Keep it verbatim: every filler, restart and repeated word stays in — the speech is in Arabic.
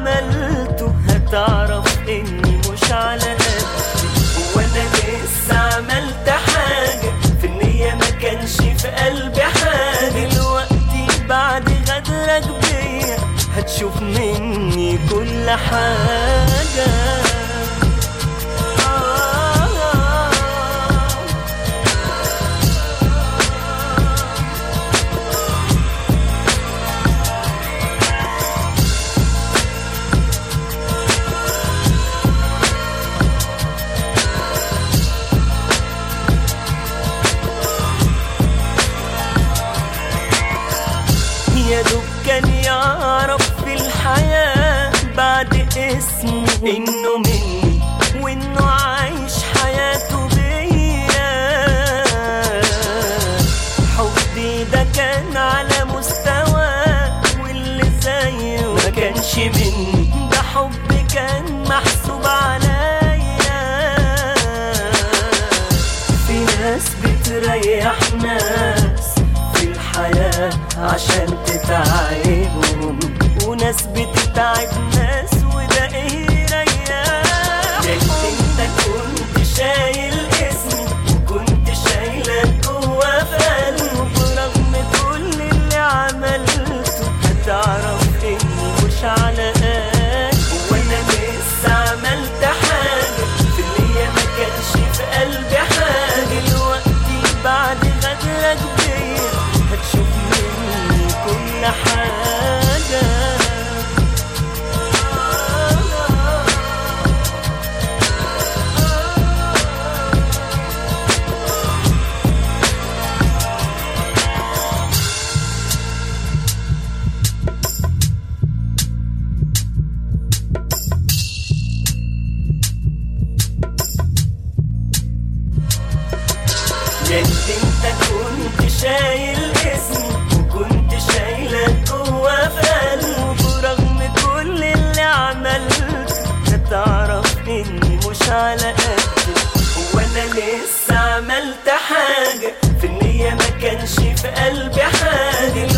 عملته هتعرف اني مش على قدي. وانا لسه عملت حاجة في النية ما كانش في قلبي حاجة. دلوقتي بعد غدرك بيا هتشوف مني كل حاجة. يا دوب كان يعرف في الحياة بعد اسمه انه مني وانه عايش حياته بيا. حبي ده كان على مستوى واللي زيه ما كانش مني. ده حبي كان محسوب عليا. في ناس بتريح ناس في الحياة عشان تتعبهم، وناس بتتعب ناس وده ايه يريحهم. انت كنت شايل اسمي وكنت شايلك جوا في قلبي. برغم كل اللي عملته هتعرف اني مش على قدي. وانا لسه عملت حاجة في النية ما كانش في قلبي حاجة. دلوقتي بعد غدرك بيا هتشوف مني كل حاجة. يا انت كنت شايل اسمي وكنت شايلك جوا في قلبي. برغم كل اللي عملته هتعرف اني مش على قدي. وانا لسه عملت حاجة في النية ما كانش في قلبي حاجة.